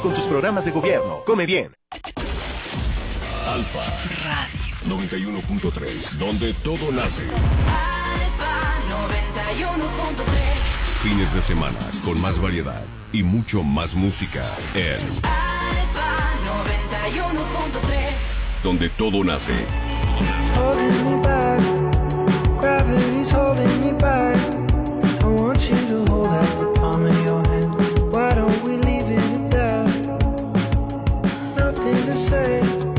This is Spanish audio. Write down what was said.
con tus programas de gobierno. Come bien. Alfa Radio 91.3, donde todo nace. Alfa 91.3. Fines de semana con más variedad y mucho más música en Alfa 91.3, donde todo nace.